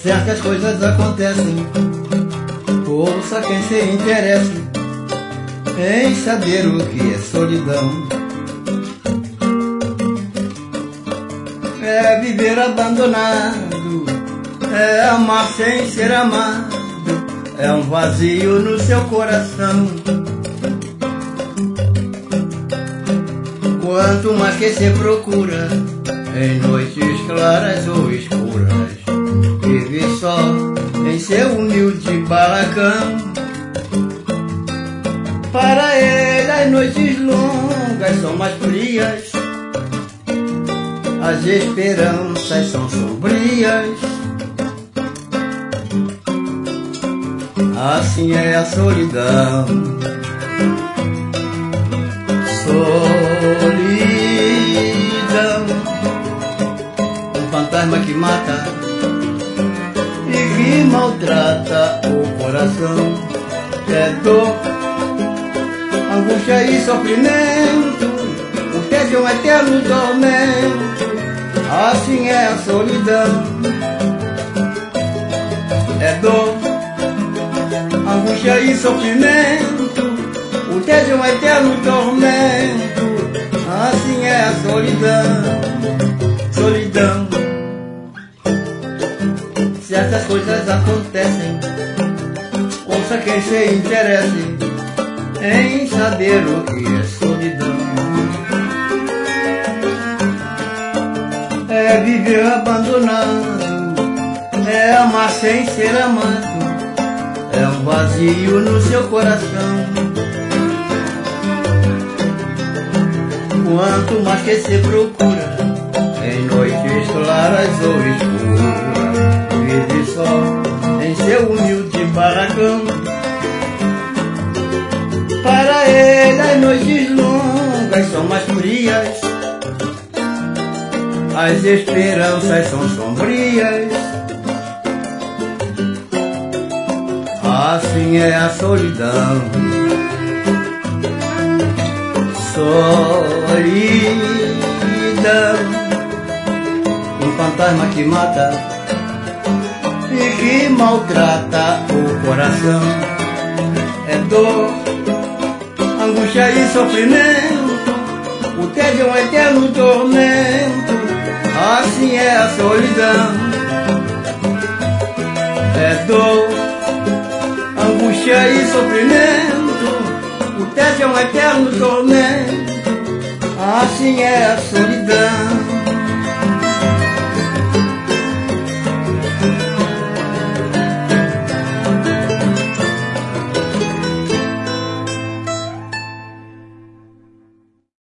Certas coisas acontecem, ouça quem se interesse em saber o que é solidão. É viver abandonado, é amar sem ser amado, é um vazio no seu coração. Quanto mais que se procura, em noites claras ou escuras, vive só em seu humilde barracão. Para ele as noites longas são mais frias, as esperanças são sombrias. Assim é a solidão. Solidão, um fantasma que mata e que maltrata o coração. É dor, angústia e sofrimento, o tédio é um eterno tormento. Assim é a solidão. É dor, angústia e sofrimento, o tédio é um eterno tormento. Assim é a solidão. Solidão. Certas coisas acontecem, ouça quem se interesse em saber o que é solidão. É viver abandonado, é amar sem ser amado, é um vazio no seu coração. Quanto mais que se procura, em noites claras ou escuras, vive só em seu humilde barracão. Para ele as noites longas são mais frias, as esperanças são sombrias. Assim é a solidão. Solidão, um fantasma que mata e que maltrata o coração. É dor, angústia e sofrimento, o tédio é um eterno tormento. Assim é a solidão. É dor, angústia e sofrimento, o tédio é um eterno tormento. Assim é a solidão.